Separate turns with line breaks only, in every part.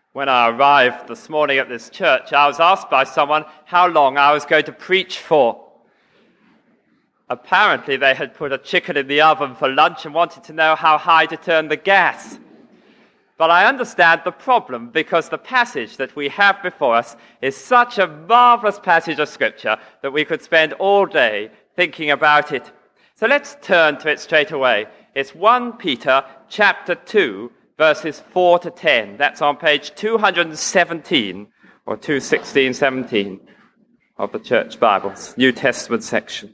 When I arrived this morning at this church, I was asked by someone how long I was going to preach for. Apparently, they had put a chicken in the oven for lunch and wanted to know how high to turn the gas. But I understand the problem, because the passage that we have before us is such a marvelous passage of Scripture that we could spend all day thinking about it. So let's turn to it straight away. It's 1 Peter chapter 2, verses 4 to 10. That's on page 217, or 216-17 of the Church Bibles, New Testament section.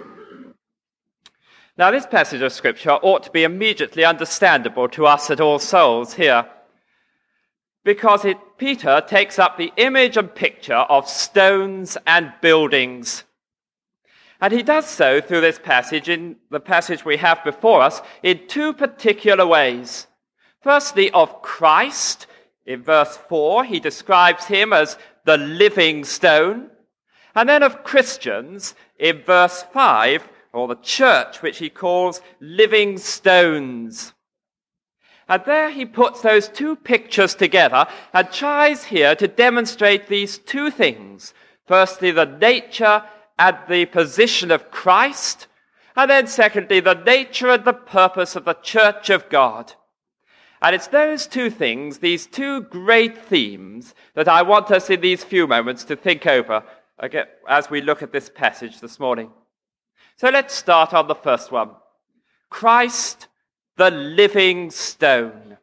Now, this passage of Scripture ought to be immediately understandable to us at All Souls here, because Peter takes up the image and picture of stones and buildings. And he does so through this passage, in the passage we have before us, in two particular ways. Firstly, of Christ. In verse 4, he describes him as the living stone. And then of Christians, in verse 5, or the church, which he calls living stones. And there he puts those two pictures together and tries here to demonstrate these two things. Firstly, the nature and the position of Christ, and then secondly, the nature and the purpose of the church of God. And it's those two things, these two great themes, that I want us in these few moments to think over as we look at this passage this morning. So let's start on the first one. Christ, the living stone.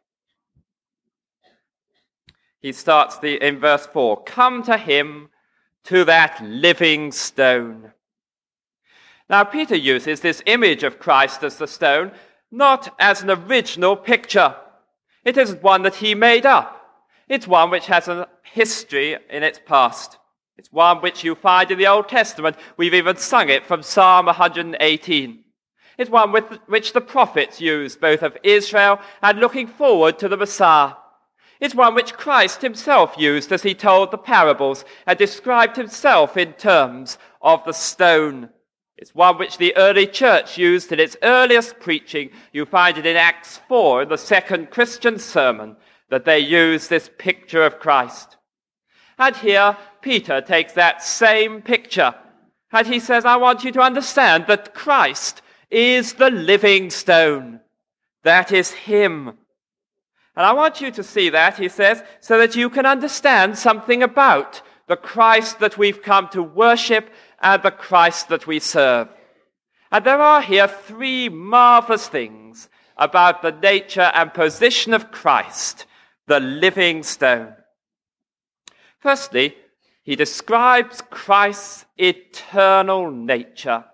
He starts in verse 4. Come to him, to that living stone. Now, Peter uses this image of Christ as the stone, not as an original picture. It isn't one that he made up. It's one which has a history in its past. It's one which you find in the Old Testament. We've even sung it from Psalm 118. It's one which the prophets used, both of Israel and looking forward to the Messiah. It's one which Christ himself used as he told the parables and described himself in terms of the stone. It's one which the early church used in its earliest preaching. You find it in Acts 4, in the second Christian sermon, that they use this picture of Christ. And here, Peter takes that same picture, and he says, I want you to understand that Christ is the living stone. That is him. And I want you to see that, he says, so that you can understand something about the Christ that we've come to worship and the Christ that we serve. And there are here three marvelous things about the nature and position of Christ, the living stone. Firstly, he describes Christ's eternal nature.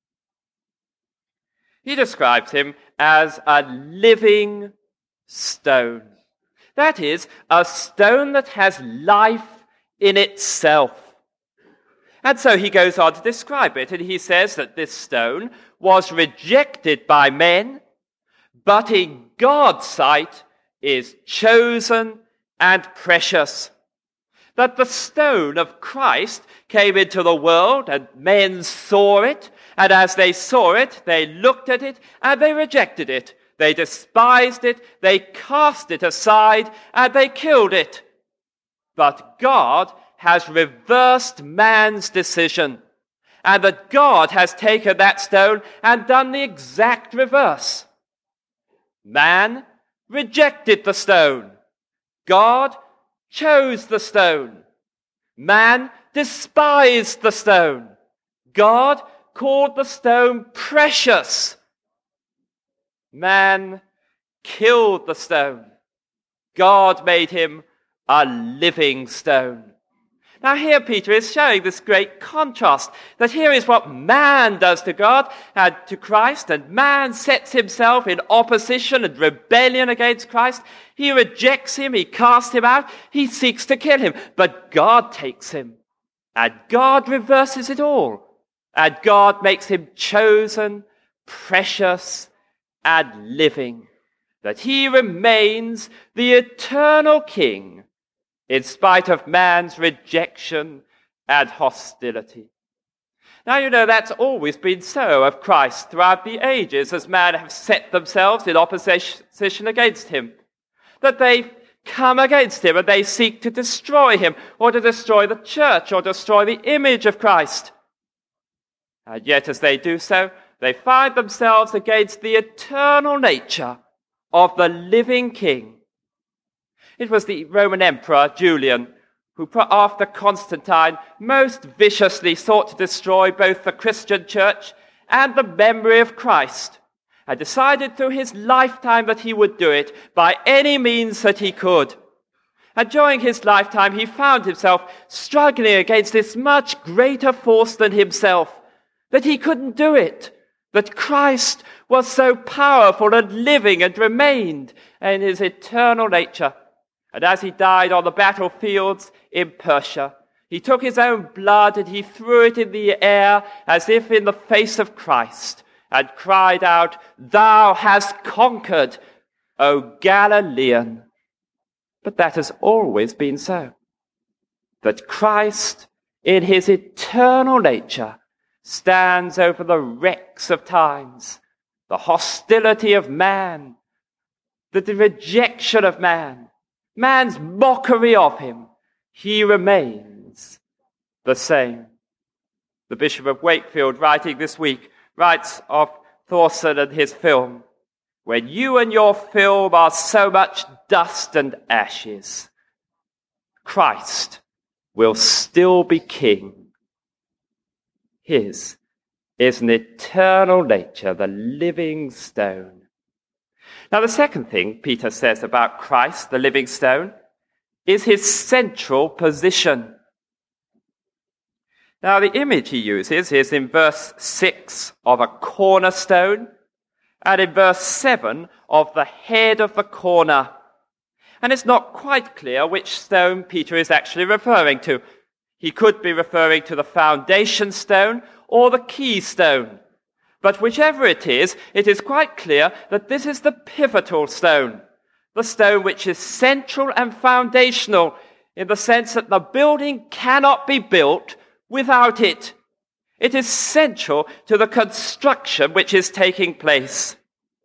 He describes him as a living stone. That is, a stone that has life in itself. And so he goes on to describe it, and he says that this stone was rejected by men, but in God's sight is chosen and precious. That the stone of Christ came into the world, and men saw it, and as they saw it, they looked at it, and they rejected it. They despised it, they cast it aside, and they killed it. But God has reversed man's decision, and that God has taken that stone and done the exact reverse. Man rejected the stone. God chose the stone. Man despised the stone. God called the stone precious. Man killed the stone. God made him a living stone. Now here Peter is showing this great contrast, that here is what man does to God and to Christ, and man sets himself in opposition and rebellion against Christ. He rejects him, he casts him out, he seeks to kill him, but God takes him, and God reverses it all, and God makes him chosen, precious, and living, that he remains the eternal King in spite of man's rejection and hostility. Now, you know, that's always been so of Christ throughout the ages, as men have set themselves in opposition against him. That they come against him and they seek to destroy him or to destroy the church or destroy the image of Christ. And yet as they do so, they find themselves against the eternal nature of the living King. It was the Roman Emperor Julian who, after Constantine, most viciously sought to destroy both the Christian church and the memory of Christ, and decided through his lifetime that he would do it by any means that he could. And during his lifetime, he found himself struggling against this much greater force than himself, that he couldn't do it, that Christ was so powerful and living and remained in his eternal nature. And as he died on the battlefields in Persia, he took his own blood and he threw it in the air as if in the face of Christ, and cried out, "Thou hast conquered, O Galilean." But that has always been so, that Christ, in his eternal nature, stands over the wrecks of times, the hostility of man, the rejection of man, man's mockery of him. He remains the same. The Bishop of Wakefield, writing this week, writes of Thorson and his film, "When you and your film are so much dust and ashes, Christ will still be king. His is an eternal nature, the living stone." Now, the second thing Peter says about Christ, the living stone, is his central position. Now, the image he uses is in verse 6 of a cornerstone, and in verse 7 of the head of the corner. And it's not quite clear which stone Peter is actually referring to. He could be referring to the foundation stone or the keystone. But whichever it is quite clear that this is the pivotal stone, the stone which is central and foundational in the sense that the building cannot be built without it. It is central to the construction which is taking place.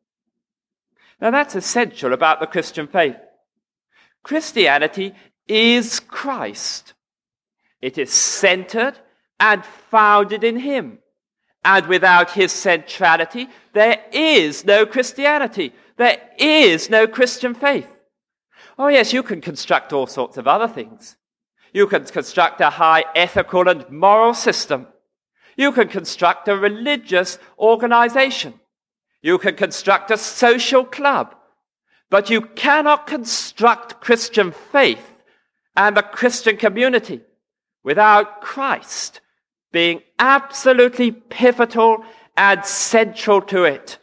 Now that's essential about the Christian faith. Christianity is Christ. It is centered and founded in him. And without his centrality, there is no Christianity. There is no Christian faith. Oh yes, you can construct all sorts of other things. You can construct a high ethical and moral system. You can construct a religious organization. You can construct a social club. But you cannot construct Christian faith and a Christian community without Christ being absolutely pivotal and central to it.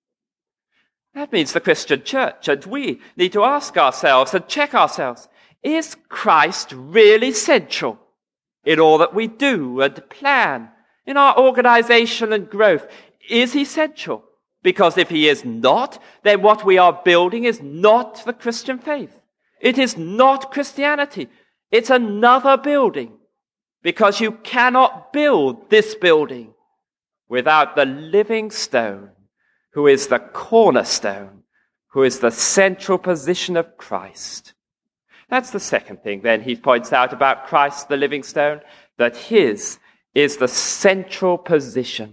That means the Christian church, and we need to ask ourselves and check ourselves, is Christ really central in all that we do and plan, in our organization and growth? Is he central? Because if he is not, then what we are building is not the Christian faith. It is not Christianity. It's another building. Because you cannot build this building without the living stone, who is the cornerstone, who is the central position of Christ. That's the second thing then he points out about Christ, the living stone, that his is the central position.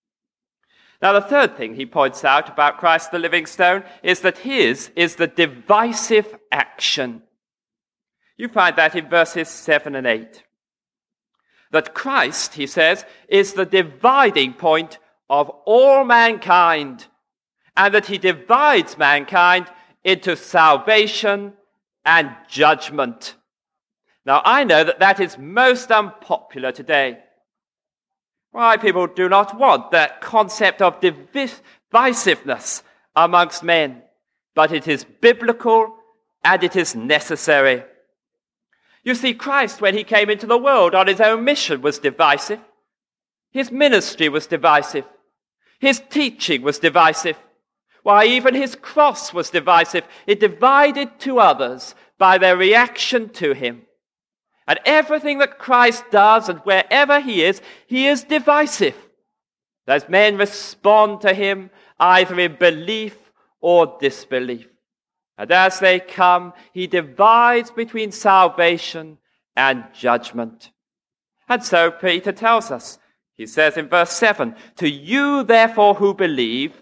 Now the third thing he points out about Christ, the living stone, is that his is the divisive action. You find that in verses 7 and 8. That Christ, he says, is the dividing point of all mankind, and that he divides mankind into salvation and judgment. Now, I know that that is most unpopular today. Why people do not want that concept of divisiveness amongst men, but it is biblical and it is necessary. You see, Christ, when he came into the world on his own mission, was divisive. His ministry was divisive. His teaching was divisive. Why, even his cross was divisive. It divided two others by their reaction to him. And everything that Christ does and wherever he is divisive. As men respond to him either in belief or disbelief. And as they come, he divides between salvation and judgment. And so Peter tells us, he says in verse 7, "To you therefore who believe,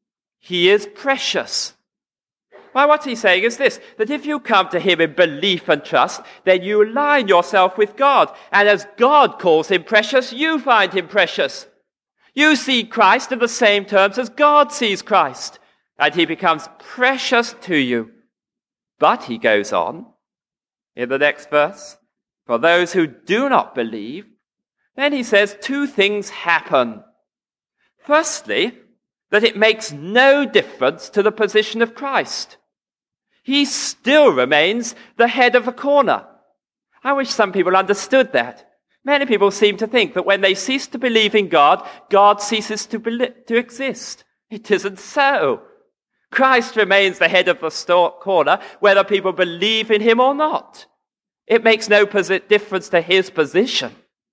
he is precious." Well, what he's saying is this, that if you come to him in belief and trust, then you align yourself with God. And as God calls him precious, you find him precious. You see Christ in the same terms as God sees Christ, and he becomes precious to you. But he goes on in the next verse, for those who do not believe, then he says two things happen. Firstly, that it makes no difference to the position of Christ. He still remains the head of the corner. I wish some people understood that. Many people seem to think that when they cease to believe in God, God ceases to exist. It isn't so. Christ remains the head of the corner, whether people believe in him or not. It makes no difference to his position.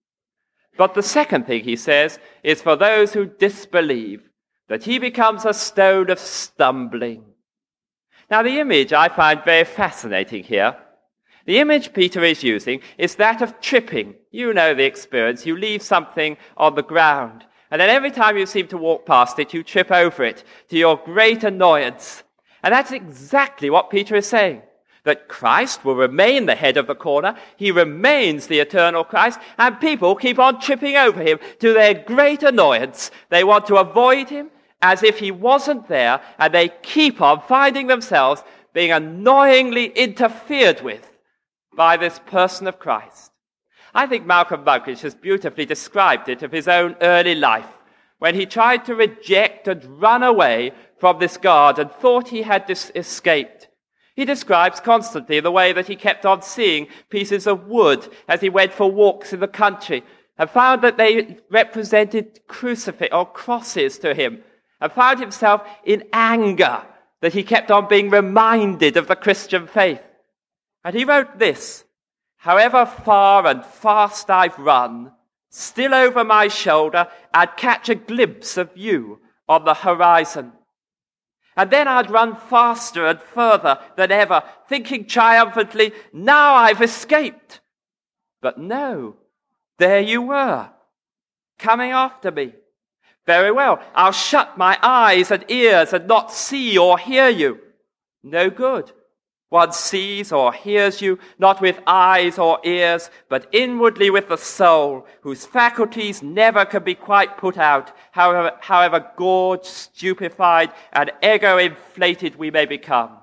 But the second thing he says is for those who disbelieve, that he becomes a stone of stumbling. Now, the image I find very fascinating here. The image Peter is using is that of tripping. You know the experience. You leave something on the ground, and then every time you seem to walk past it, you trip over it to your great annoyance. And that's exactly what Peter is saying, that Christ will remain the head of the corner. He remains the eternal Christ, and people keep on tripping over him to their great annoyance. They want to avoid him as if he wasn't there, and they keep on finding themselves being annoyingly interfered with by this person of Christ. I think Malcolm Muggeridge has beautifully described it of his own early life, when he tried to reject and run away from this God and thought he had escaped. He describes constantly the way that he kept on seeing pieces of wood as he went for walks in the country, and found that they represented crucifix or crosses to him, and found himself in anger that he kept on being reminded of the Christian faith. And he wrote this, "However far and fast I've run, still over my shoulder I'd catch a glimpse of you on the horizon. And then I'd run faster and further than ever, thinking triumphantly, now I've escaped. But no, there you were, coming after me. Very well, I'll shut my eyes and ears and not see or hear you. No good. One sees or hears you, not with eyes or ears, but inwardly with the soul, whose faculties never can be quite put out, however gorged, stupefied, and ego-inflated we may become.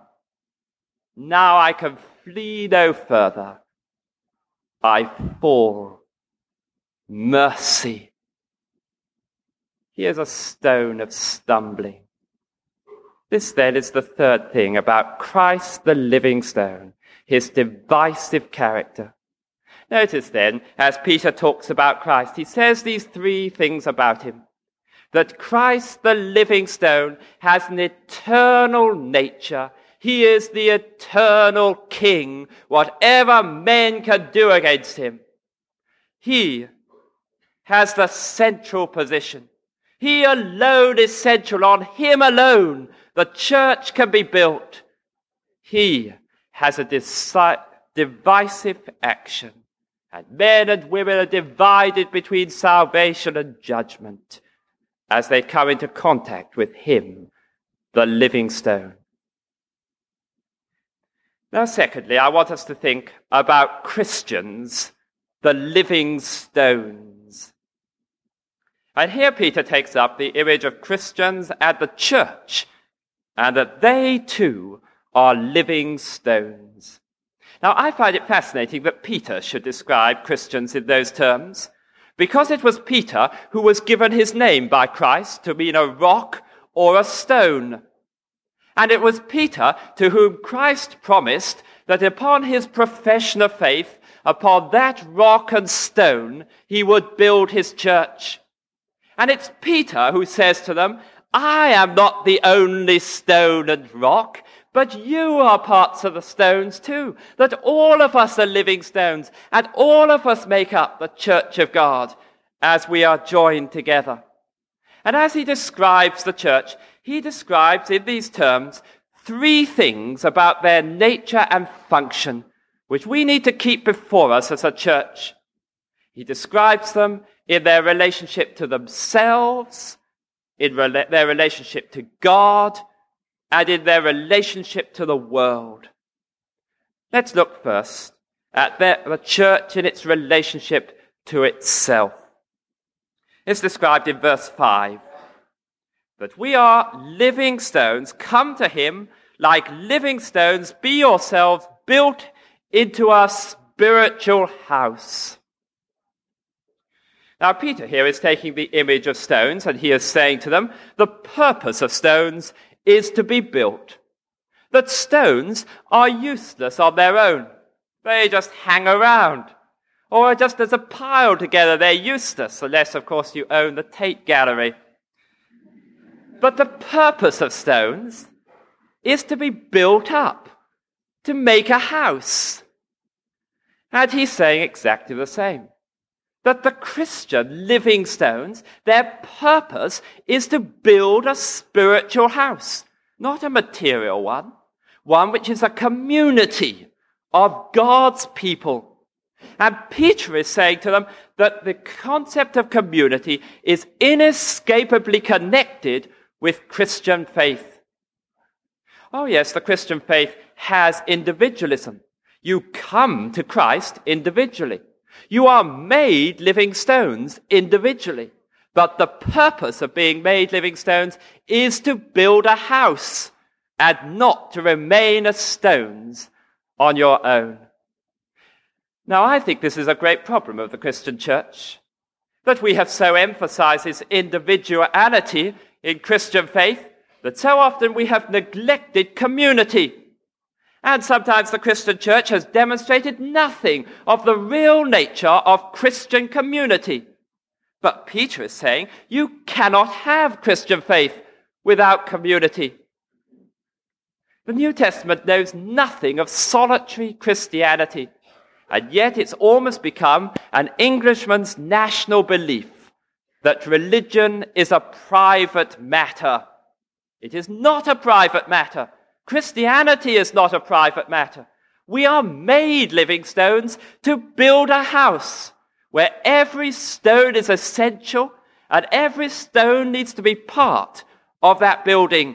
Now I can flee no further. I fall. Mercy." Here's a stone of stumbling. This then is the third thing about Christ the living stone, his divisive character. Notice then, as Peter talks about Christ, he says these three things about him. That Christ the living stone has an eternal nature. He is the eternal King, whatever men can do against him. He has the central position. He alone is central. On him alone the church can be built. He has a divisive action, and men and women are divided between salvation and judgment as they come into contact with him, the living stone. Now, secondly, I want us to think about Christians, the living stones. And here Peter takes up the image of Christians and the church, and that they too are living stones. Now, I find it fascinating that Peter should describe Christians in those terms, because it was Peter who was given his name by Christ to mean a rock or a stone. And it was Peter to whom Christ promised that upon his profession of faith, upon that rock and stone, he would build his church. And it's Peter who says to them, I am not the only stone and rock, but you are parts of the stones too. That all of us are living stones, and all of us make up the church of God as we are joined together. And as he describes the church, he describes in these terms three things about their nature and function which we need to keep before us as a church. He describes them in their relationship to themselves, in their relationship to God, and in their relationship to the world. Let's look first at the church in its relationship to itself. It's described in verse 5. But we are living stones. Come to him like living stones. Be yourselves built into a spiritual house. Now, Peter here is taking the image of stones, and he is saying to them, the purpose of stones is to be built. That stones are useless on their own. They just hang around. Or just as a pile together, they're useless, unless, of course, you own the Tate Gallery. But the purpose of stones is to be built up, to make a house. And he's saying exactly the same. That the Christian living stones, their purpose is to build a spiritual house, not a material one which is a community of God's people. And Peter is saying to them that the concept of community is inescapably connected with Christian faith. Oh yes, the Christian faith has individualism. You come to Christ individually. You are made living stones individually. But the purpose of being made living stones is to build a house and not to remain as stones on your own. Now, I think this is a great problem of the Christian church, that we have so emphasized this individuality in Christian faith that so often we have neglected community. And sometimes the Christian church has demonstrated nothing of the real nature of Christian community. But Peter is saying you cannot have Christian faith without community. The New Testament knows nothing of solitary Christianity, and yet it's almost become an Englishman's national belief that religion is a private matter. It is not a private matter. Christianity is not a private matter. We are made living stones to build a house where every stone is essential and every stone needs to be part of that building.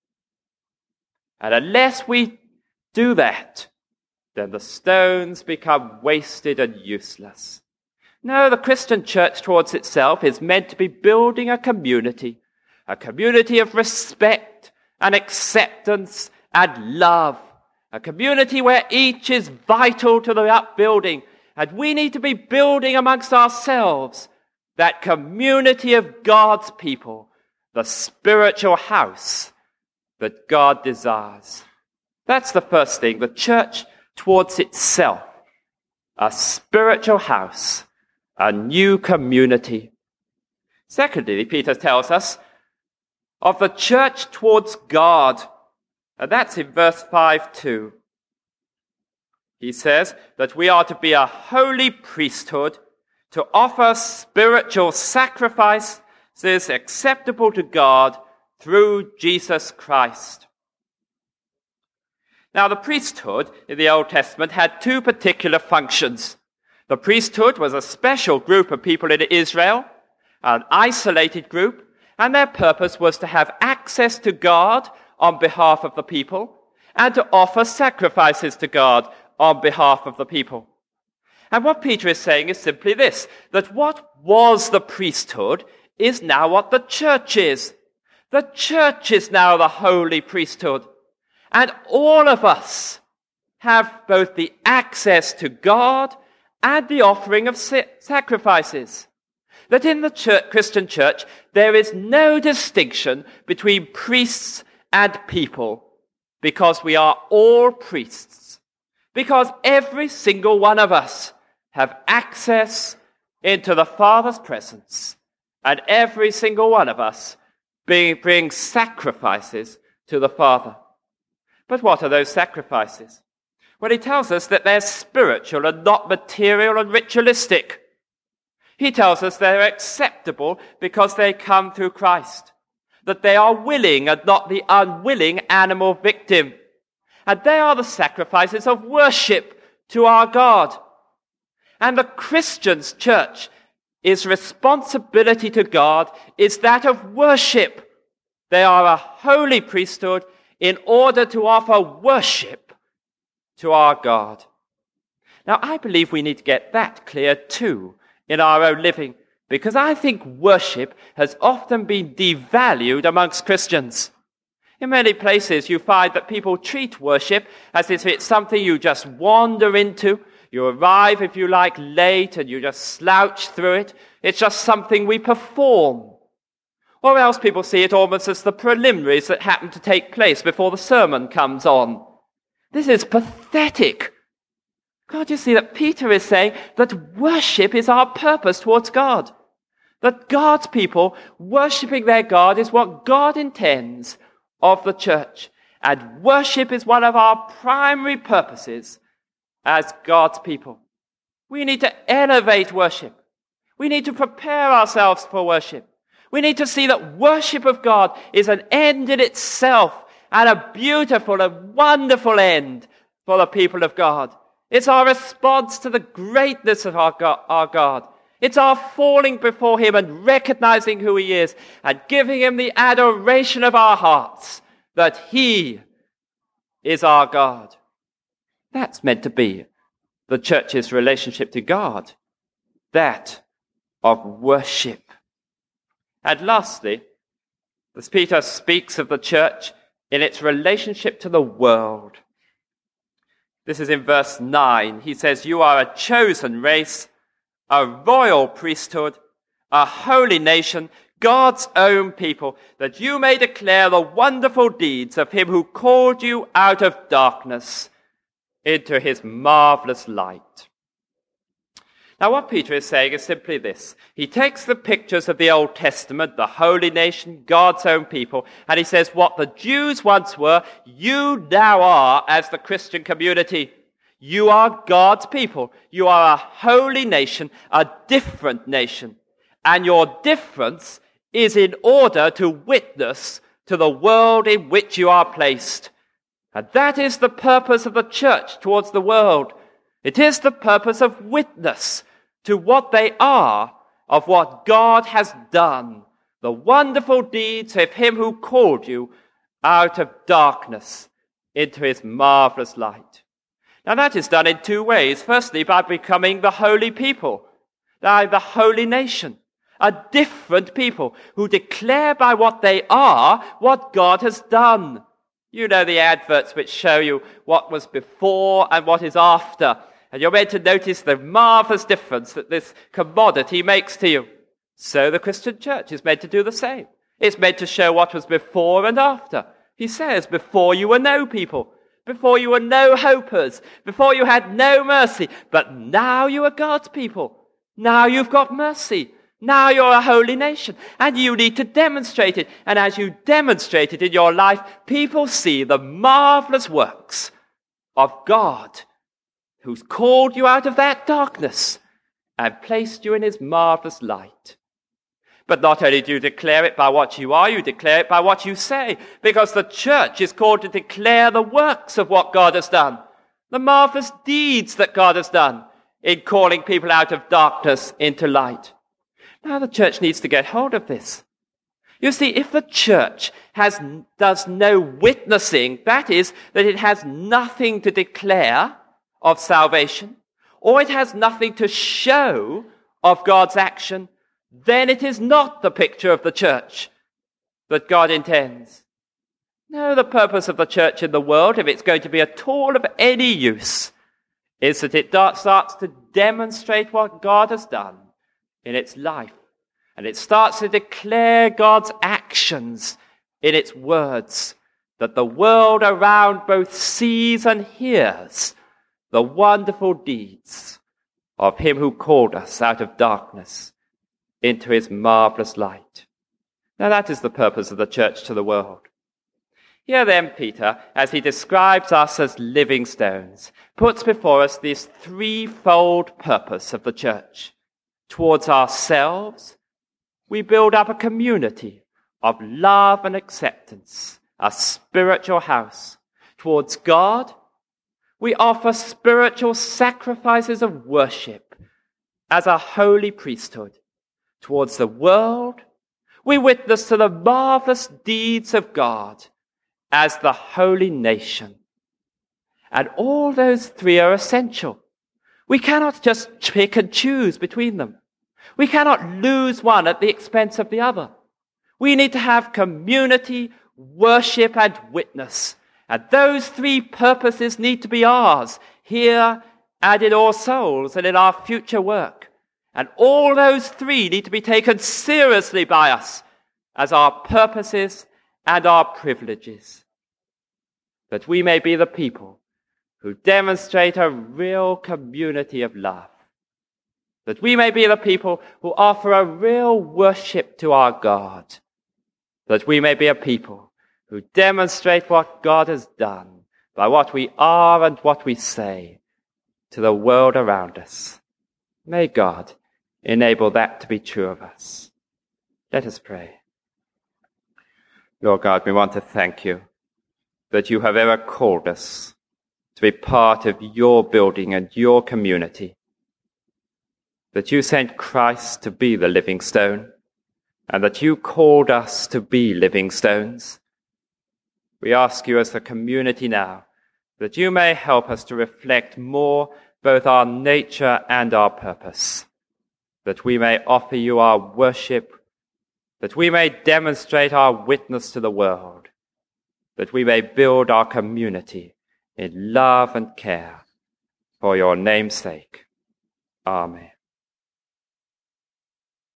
And unless we do that, then the stones become wasted and useless. No, the Christian church towards itself is meant to be building a community of respect and acceptance and love, a community where each is vital to the upbuilding, and we need to be building amongst ourselves that community of God's people, the spiritual house that God desires. That's the first thing, the church towards itself, a spiritual house, a new community. Secondly, Peter tells us of the church towards God, and that's in verse 5 too. He says that we are to be a holy priesthood, to offer spiritual sacrifices acceptable to God through Jesus Christ. Now, the priesthood in the Old Testament had two particular functions. The priesthood was a special group of people in Israel, an isolated group, and their purpose was to have access to God on behalf of the people and to offer sacrifices to God on behalf of the people. And what Peter is saying is simply this, that what was the priesthood is now what the church is. The church is now the holy priesthood. And all of us have both the access to God and the offering of sacrifices. That in the Christian church, there is no distinction between priests and people, because we are all priests. Because every single one of us have access into the Father's presence, and every single one of us brings sacrifices to the Father. But what are those sacrifices? Well, he tells us that they're spiritual and not material and ritualistic. He tells us they're acceptable because they come through Christ. that they are willing and not the unwilling animal victim. And they are the sacrifices of worship to our God. And the Christian's church, its responsibility to God is that of worship. They are a holy priesthood in order to offer worship to our God. Now, I believe we need to get that clear too in our own living, because I think worship has often been devalued amongst Christians. In many places, you find that people treat worship as if it's something you just wander into. You arrive, if you like, late and you just slouch through it. It's just something we perform. Or else people see it almost as the preliminaries that happen to take place before the sermon comes on. This is pathetic. Can't you see that Peter is saying that worship is our purpose towards God? That God's people worshipping their God is what God intends of the church. And worship is one of our primary purposes as God's people. We need to elevate worship. We need to prepare ourselves for worship. We need to see that worship of God is an end in itself and a beautiful and wonderful end for the people of God. It's our response to the greatness of our God. It's our falling before him and recognizing who he is and giving him the adoration of our hearts that he is our God. That's meant to be the church's relationship to God, that of worship. And lastly, as Peter speaks of the church in its relationship to the world. This is in verse 9. He says, "You are a chosen race, a royal priesthood, a holy nation, God's own people, that you may declare the wonderful deeds of him who called you out of darkness into his marvelous light." Now what Peter is saying is simply this. He takes the pictures of the Old Testament, the holy nation, God's own people, and he says what the Jews once were, you now are as the Christian community. You are God's people. You are a holy nation, a different nation. And your difference is in order to witness to the world in which you are placed. And that is the purpose of the church towards the world. It is the purpose of witness to what they are of what God has done, the wonderful deeds of him who called you out of darkness into his marvelous light. Now that is done in two ways. Firstly, by becoming the holy people, the holy nation, a different people who declare by what they are what God has done. You know the adverts which show you what was before and what is after. And you're meant to notice the marvelous difference that this commodity makes to you. So the Christian church is meant to do the same. It's meant to show what was before and after. He says, before you were no people, before you were no hopers, before you had no mercy, but now you are God's people. Now you've got mercy. Now you're a holy nation, and you need to demonstrate it. And as you demonstrate it in your life, people see the marvelous works of God, who's called you out of that darkness and placed you in his marvelous light. But not only do you declare it by what you are, you declare it by what you say, because the church is called to declare the works of what God has done, the marvelous deeds that God has done in calling people out of darkness into light. Now the church needs to get hold of this. You see, if the church does no witnessing, that is, that it has nothing to declare of salvation, or it has nothing to show of God's action, then it is not the picture of the church that God intends. No, the purpose of the church in the world, if it's going to be at all of any use, is that it starts to demonstrate what God has done in its life. And it starts to declare God's actions in its words, that the world around both sees and hears the wonderful deeds of him who called us out of darkness into his marvelous light. Now that is the purpose of the church to the world. Here then Peter, as he describes us as living stones, puts before us this threefold purpose of the church. Towards ourselves, we build up a community of love and acceptance, a spiritual house. Towards God, we offer spiritual sacrifices of worship as a holy priesthood. Towards the world, we witness to the marvelous deeds of God as the holy nation. And all those three are essential. We cannot just pick and choose between them. We cannot lose one at the expense of the other. We need to have community, worship, and witness. And those three purposes need to be ours here and in All Souls and in our future work. And all those three need to be taken seriously by us as our purposes and our privileges. That we may be the people who demonstrate a real community of love. That we may be the people who offer a real worship to our God. That we may be a people who demonstrate what God has done by what we are and what we say to the world around us. May God enable that to be true of us. Let us pray. Lord God, we want to thank you that you have ever called us to be part of your building and your community. That you sent Christ to be the living stone, and that you called us to be living stones. We ask you as a community now that you may help us to reflect more both our nature and our purpose, that we may offer you our worship, that we may demonstrate our witness to the world, that we may build our community in love and care for your name's sake. Amen.